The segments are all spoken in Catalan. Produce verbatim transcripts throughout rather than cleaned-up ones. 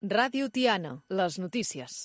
Ràdio Tiana, les notícies.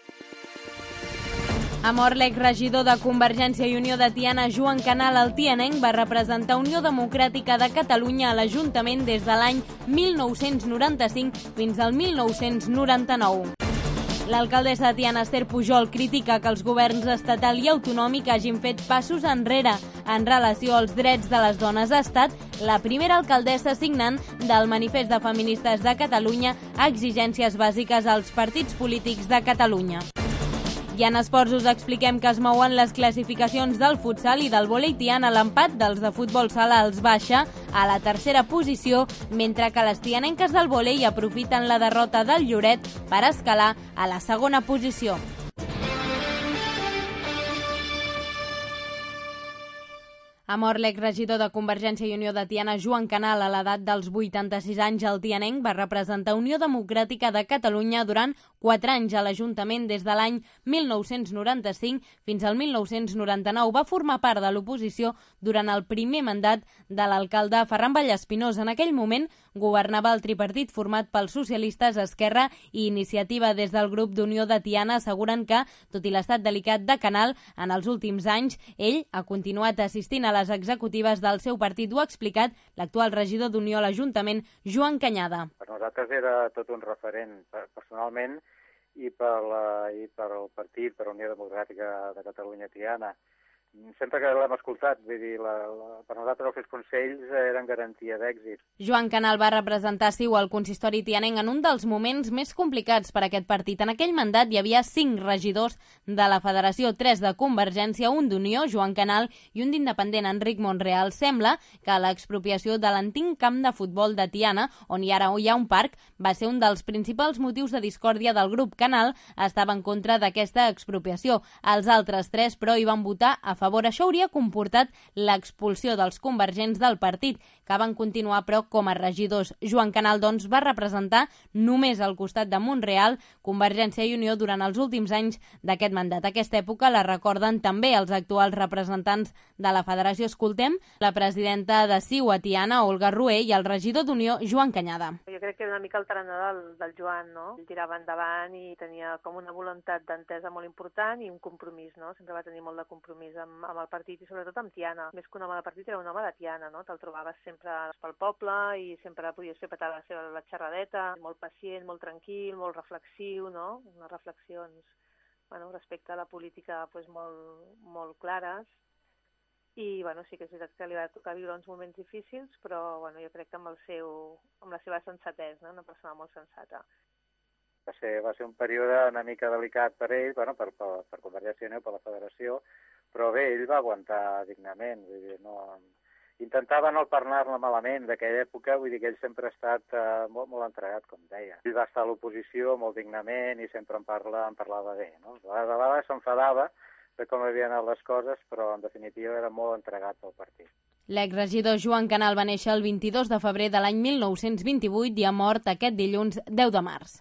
Ha mort l'exregidor de Convergència i Unió de Tiana, Joan Canal. El tianenc va representar Unió Democràtica de Catalunya a l'Ajuntament des de l'any mil nou-cents noranta-cinc fins al mil nou-cents noranta-nou. L'alcaldessa de Tiana, Esther Pujol, critica que els governs estatal i autonòmic hagin fet passos enrere en relació als drets de les dones. Ha estat la primera alcaldessa signant del Manifest de Feministes de Catalunya a exigències bàsiques als partits polítics de Catalunya. I en esports us expliquem que es mouen les classificacions del futsal i del vòlei tiana. L'empat dels de futbol sala els baixa a la tercera posició, mentre que les tianenques del vòlei aprofiten la derrota del Lloret per escalar a la segona posició. Ha mort l'exregidor de Convergència i Unió de Tiana, Joan Canal. A l'edat dels vuitanta-sis anys, el tianenc va representar Unió Democràtica de Catalunya durant quatre anys a l'Ajuntament des de l'any mil nou-cents noranta-cinc fins al mil nou-cents noranta-nou. Va formar part de l'oposició durant el primer mandat de l'alcalde Ferran Vallespinós. En aquell moment governava el tripartit format pels socialistes, Esquerra i Iniciativa. Des del grup d'Unió de Tiana asseguren que, tot i l'estat delicat de Canal, en els últims anys ell ha continuat assistint a les executives del seu partit. Ho ha explicat l'actual regidor d'Unió a l'Ajuntament, Joan Canyada. Per nosaltres era tot un referent personalment i per, la, i per el partit, per la Unió Democràtica de Catalunya Tiana. Sempre que l'hem escoltat, vull dir, la, la, per nosaltres els seus consells eren garantia d'èxit. Joan Canal va representar Siu al consistori tianenc en un dels moments més complicats per a aquest partit. En aquell mandat hi havia cinc regidors de la Federació, tres de Convergència, un d'Unió, Joan Canal, i un d'Independent, Enric Montreal. Sembla que l'expropiació de l'antic camp de futbol de Tiana, on hi ara hi ha un parc, va ser un dels principals motius de discòrdia del grup. Canal estava en contra d'aquesta expropiació. Els altres tres, però, hi van votar a favor. Això hauria comportat l'expulsió dels convergents del partit, que van continuar, però, com a regidors. Joan Canal, doncs, va representar només al costat de Montreal, Convergència i Unió durant els últims anys d'aquest mandat. Aquesta època la recorden també els actuals representants de la Federació. Escoltem la presidenta de Siu a Tiana, Olga Rué, i el regidor d'Unió, Joan Canyada. Jo crec que era una mica el tarannà del, del Joan, no? Ell tirava endavant i tenia com una voluntat d'entesa molt important i un compromís, no? Sempre va tenir molt de compromís amb amb el partit i sobretot amb Tiana. Més que un home de partit era un home de Tiana, no? Te'l trobaves sempre pel poble i sempre podies fer petar la seva la xerradeta, molt pacient, molt tranquil, molt reflexiu, no? Unes reflexions, bueno, respecte a la política pues, molt, molt clares. I bueno, sí que és veritat que li va tocar viure uns moments difícils, però bueno, jo crec que amb, el seu, amb la seva sensatesa, no? Una persona molt sensata. Va ser, va ser un període una mica delicat per ell, bueno, per, per, per Convergència i Unió, per la Federació, però bé, ell va aguantar dignament, vull dir, no... Intentava no parlar-ne malament d'aquella època, vull dir que ell sempre ha estat uh, molt, molt entregat, com deia. Ell va estar a l'oposició molt dignament i sempre en, parla, en parlava bé, no? A vegades s'enfadava de com havien anat les coses, però en definitiva era molt entregat pel partit. L'exregidor Joan Canal va néixer el vint-i-dos de febrer de l'any mil nou-cents vint-i-vuit i ha mort aquest dilluns deu de març.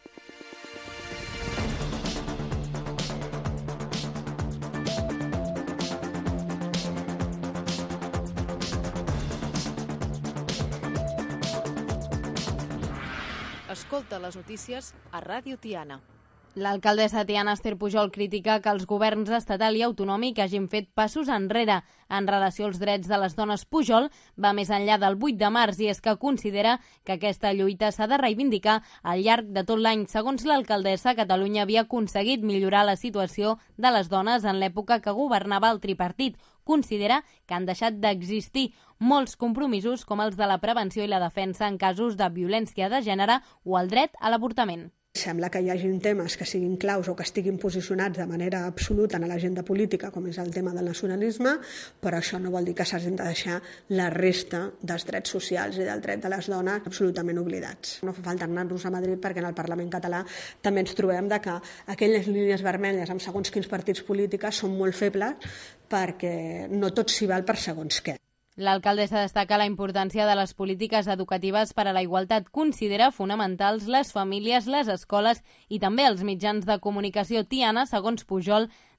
Escolta les notícies a Ràdio Tiana. L'alcaldessa de Tiana, Esther Pujol, critica que els governs estatal i autonòmic hagin fet passos enrere en relació als drets de les dones. Pujol va més enllà del vuit de març i és que considera que aquesta lluita s'ha de reivindicar al llarg de tot l'any. Segons l'alcaldessa, Catalunya havia aconseguit millorar la situació de les dones en l'època que governava el tripartit. Considera que han deixat d'existir molts compromisos com els de la prevenció i la defensa en casos de violència de gènere o el dret a l'avortament. Sembla que hi hagin temes que siguin claus o que estiguin posicionats de manera absoluta en l'agenda política, com és el tema del nacionalisme, però això no vol dir que s'hagin de deixar la resta dels drets socials i del dret de les dones absolutament oblidats. No fa falta anar-nos a Madrid perquè en el Parlament català també ens trobem de que aquelles línies vermelles amb segons quins partits polítics són molt febles perquè no tot s'hi val per segons què. L'alcaldessa destaca la importància de les polítiques educatives per a la igualtat. Considera fonamentals les famílies, les escoles i també els mitjans de comunicació. Tiana, segons Pujol,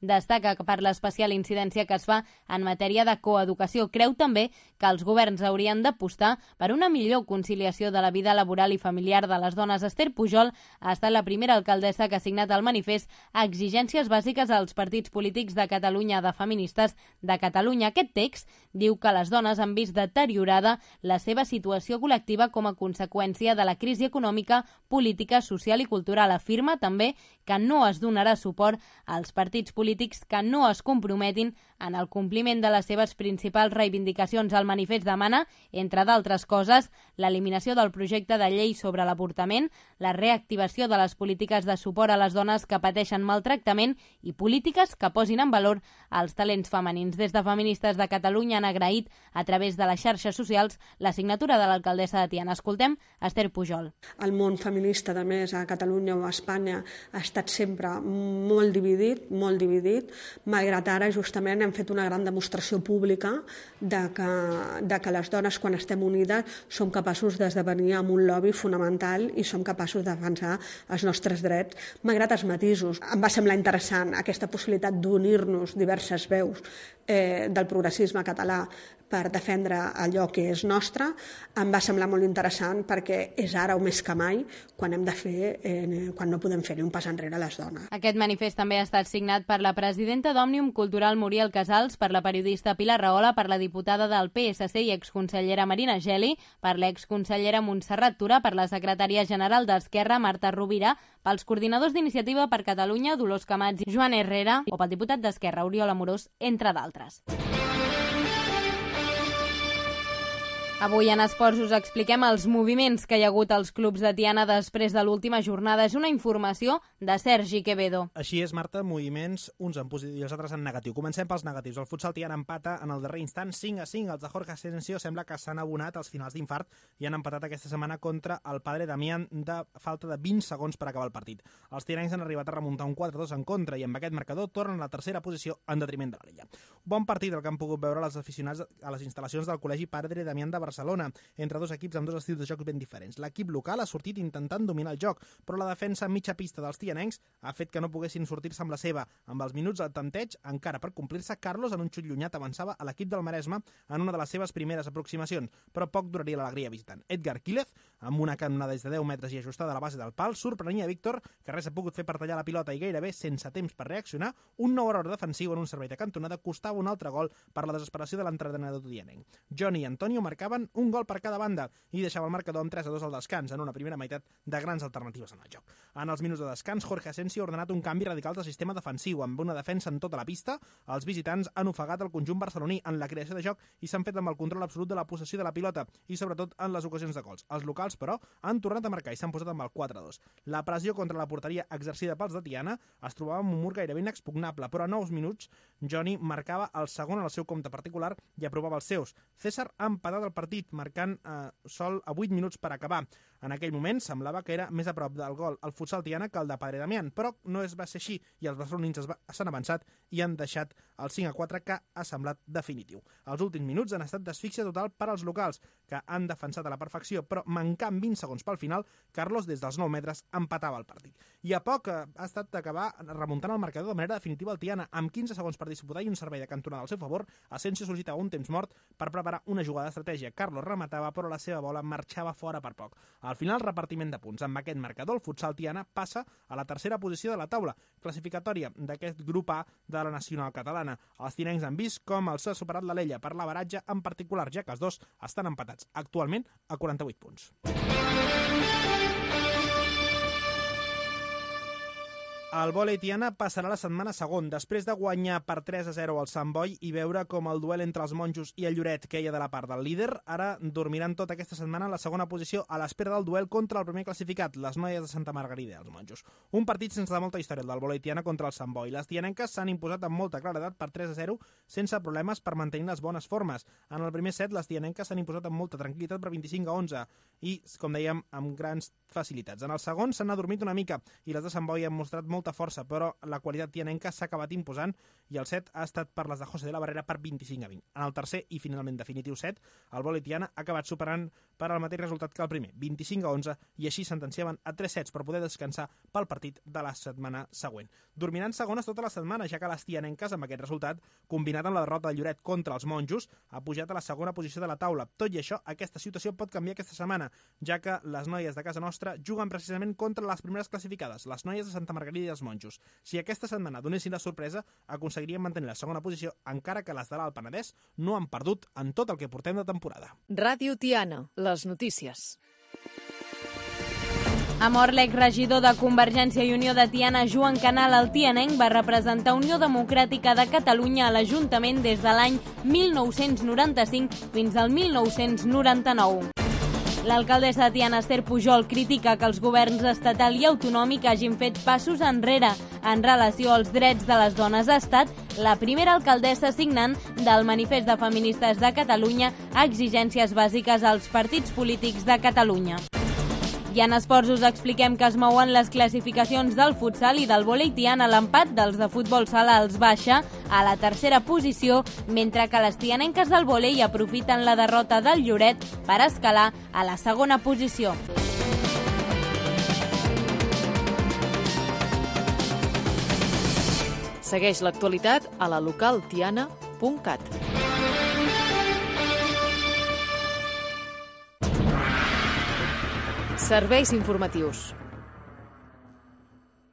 destaca per l'especial incidència que es fa en matèria de coeducació. Creu també que els governs haurien d'apostar per una millor conciliació de la vida laboral i familiar de les dones. Esther Pujol ha estat la primera alcaldessa que ha signat el manifest a exigències bàsiques als partits polítics de Catalunya de Feministes de Catalunya. Aquest text diu que les dones han vist deteriorada la seva situació col·lectiva com a conseqüència de la crisi econòmica, política, social i cultural. Afirma també que no es donarà suport als partits polítics que no es comprometin en el compliment de les seves principals reivindicacions. El manifest demana, entre d'altres coses, l'eliminació del projecte de llei sobre l'avortament, la reactivació de les polítiques de suport a les dones que pateixen maltractament i polítiques que posin en valor els talents femenins. Des de Feministes de Catalunya han agraït a través de les xarxes socials la signatura de l'alcaldessa de Tiana. Escoltem Esther Pujol. El món feminista, a més, a Catalunya o a Espanya ha estat sempre molt dividit, molt dividit, malgrat ara justament hem fet una gran demostració pública de que, de que les dones, quan estem unides, som capaços d'esdevenir amb un lobby fonamental i som capaços de defensar els nostres drets, malgrat els matisos. Em va semblar interessant aquesta possibilitat d'unir-nos diverses veus eh, del progressisme català per defendre allò que és nostre. Em va semblar molt interessant perquè és ara o més que mai quan hem de fer, eh, quan no podem fer ni un pas enrere les dones. Aquest manifest també ha estat signat per la presidenta d'Òmnium Cultural Muriel Casals, per la periodista Pilar Rahola, per la diputada del P S C i exconsellera Marina Geli, per l'exconsellera Montserrat Tura, per la secretària general d'Esquerra Marta Rovira, pels coordinadors d'Iniciativa per Catalunya Dolors Camats i Joan Herrera o pel diputat d'Esquerra Oriol Amorós, entre d'altres. Avui en Esports us expliquem els moviments que hi ha hagut als clubs de Tiana després de l'última jornada. És una informació de Sergi Quevedo. Així és, Marta, moviments, uns en positiu i els altres en negatiu. Comencem pels negatius. El futsal Tiana empata en el darrer instant cinc a cinc. Els de Jorge Asensio sembla que s'han abonat als finals d'infart i han empatat aquesta setmana contra el Padre Damián de falta de vint segons per acabar el partit. Els tianencs han arribat a remuntar un quatre a dos en contra i amb aquest marcador tornen a la tercera posició en detriment de la Liga. Bon partit el que han pogut veure els aficionats a les instal·lacions del Col·legi Padre Damián de Barcelona, entre dos equips amb dos estils de joc ben diferents. L'equip local ha sortit intentant dominar el joc, però la defensa a mitja pista dels tianencs ha fet que no poguessin sortir-se amb la seva. Amb els minuts al tanteig, encara per complir-se, Carlos en un xut llunyat avançava a l'equip del Maresme en una de les seves primeres aproximacions, però poc duraria l'alegria visitant. Edgar Quílez, amb una canonada des de deu metres i ajustada a la base del pal, sorprenia Víctor, que res ha pogut fer per tallar la pilota i gairebé sense temps per reaccionar, un nou error defensiu en un servei de cantonada costava un altre gol per la desesperació de l'entrenador tianenc. Johnny i Antonio marcaven un gol per cada banda i deixava el marcador amb tres a dos al descans en una primera meitat de grans alternatives en el joc. En els minuts de descans, Jorge Asensio ha ordenat un canvi radical del sistema defensiu amb una defensa en tota la pista. Els visitants han ofegat el conjunt barceloní en la creació de joc i s'han fet amb el control absolut de la possessió de la pilota i sobretot en les ocasions de gols. Els locals, però, han tornat a marcar i s'han posat amb el quatre a dos. La pressió contra la porteria exercida pels de Tiana es trobava amb un mur gairebé inexpugnable, però a nous minuts Johnny marcava el segon en el seu compte particular i aprovava els seus. César ha empatat el partit, marcant eh, sol a vuit minuts per acabar. En aquell moment semblava que era més a prop del gol el futsal Tiana que el de Padre Damián, però no es va ser així i els barcelonins s'han avançat i han deixat el cinc a quatre que ha semblat definitiu. Els últims minuts han estat d'asfíxia total per als locals, que han defensat a la perfecció, però mancant vint segons pel final, Carlos des dels nou metres empatava el partit. I a poc ha estat d'acabar remuntant el marcador de manera definitiva el Tiana, amb quinze segons per disputar i un servei de cantonada al seu favor. Asensio sol·licitava un temps mort per preparar una jugada d'estratègia. Carlos rematava, però la seva bola marxava fora per poc. Al final, repartiment de punts. Amb aquest marcador, el futsal Tiana passa a la tercera posició de la taula classificatòria d'aquest grup A de la nacional catalana. Els tianencs han vist com els ha superat l'Alella per l'averatge en particular, ja que els dos estan empatats actualment a quaranta-vuit punts. El vòlei Tiana passarà la setmana segon, després de guanyar per tres a zero al Sant Boi i veure com el duel entre els monjos i el Lloret queia de la part del líder. Ara dormiran tota aquesta setmana en la segona posició a l'espera del duel contra el primer classificat, les noies de Santa Margarida, els monjos. Un partit sense molta història, el del vòlei Tiana contra el Sant Boi. Les tianenques s'han imposat amb molta claredat per tres a zero, sense problemes per mantenir les bones formes. En el primer set, les tianenques s'han imposat amb molta tranquil·litat per vint-i-cinc a onze i, com dèiem, amb grans facilitats. En el segon s'han adormit una mica i les de Sant Boi han mostrat molt molta força, però la qualitat tianenca s'ha acabat imposant i el set ha estat per les de José de la Barrera per vint-i-cinc a vint. En el tercer i finalment definitiu set, el vòlei Tiana ha acabat superant per al mateix resultat que el primer, vint-i-cinc a onze, i així sentenciaven a tres sets per poder descansar pel partit de la setmana següent. Dormiran segones tota la setmana, ja que les tianenques, amb aquest resultat, combinat amb la derrota del Lloret contra els monjos, ha pujat a la segona posició de la taula. Tot i això, aquesta situació pot canviar aquesta setmana, ja que les noies de casa nostra juguen precisament contra les primeres classificades, les noies de Santa Margarida i els monjos. Si aquesta setmana donessin la sorpresa, aconseguirien mantenir la segona posició, encara que les de l'Alt Penedès no han perdut en tot el que portem de temporada. Ràdio Tiana, les notícies. A mort l'exregidor de Convergència i Unió de Tiana, Joan Canal, el tianenc va representar Unió Democràtica de Catalunya a l'Ajuntament des de l'any mil nou-cents noranta-cinc fins al mil nou-cents noranta-nou. L'alcaldessa de Tiana, Esther Pujol, critica que els governs estatal i autonòmic hagin fet passos enrere en relació als drets de les dones. Ha estat la primera alcaldessa signant del Manifest de Feministes de Catalunya a exigències bàsiques als partits polítics de Catalunya. I en esports us expliquem que es mouen les classificacions del futsal i del vòlei Tiana. L'empat dels de futbol sala els baixa a la tercera posició, mentre que les tianenques del vòlei aprofiten la derrota del Lloret per escalar a la segona posició. Segueix l'actualitat a la local tiana punt cat. Serveis informatius.